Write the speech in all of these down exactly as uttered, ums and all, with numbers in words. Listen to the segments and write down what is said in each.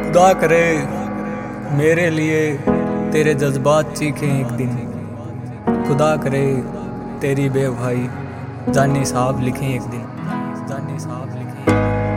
खुदा करे मेरे लिए तेरे जज्बात चीखें एक दिन। खुदा करे तेरी बेवफाई जानी साहब लिखें एक दिन। जानी साहब लिखें।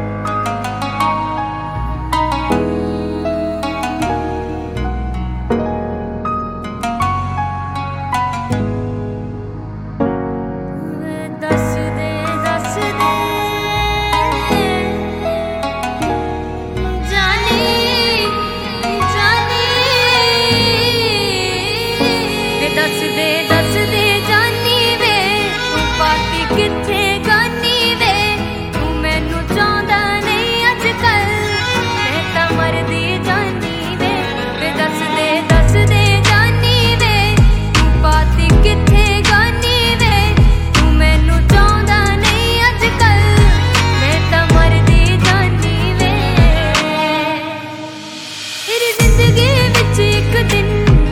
दस दे दस दे जानी वे तू पाती किथे गानी वे तू मैनू चाहदा नहीं अज कल मैं तां मरदी जानी वे वे दस दे दस दे जानी वे तू पाती किथे गानी वे तू मैनू चाहदा नहीं अज कल मैं तां मरदी जानी वे तेरी जिंदगी विच एक दिन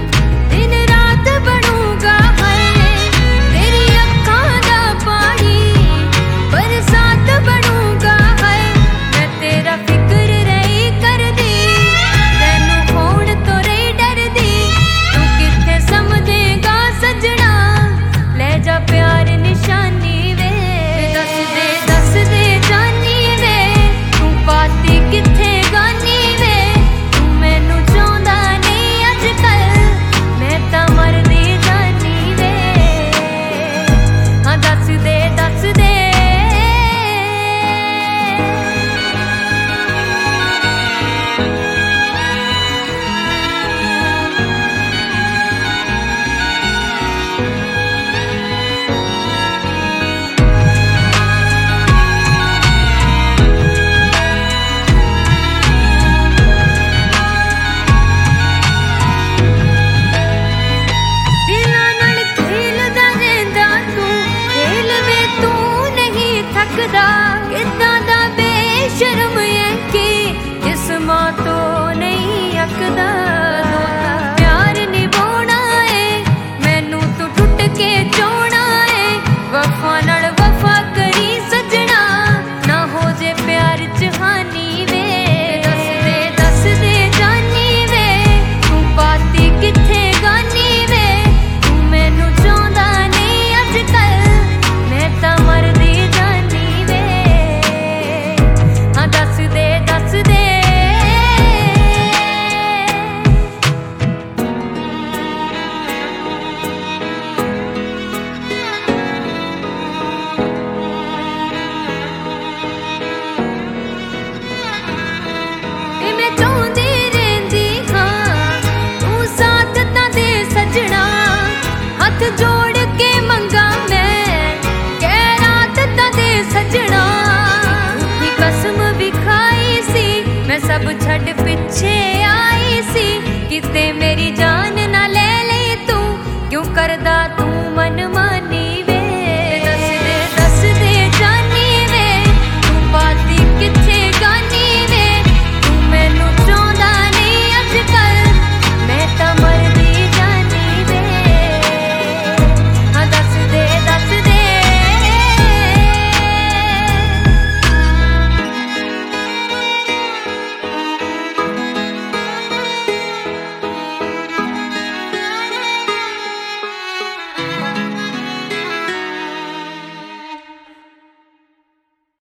जोड़ के मंगा मैं कह रात दे सजना भी कसम भी खाई सी मैं सब छड़ पिछे आई सी किते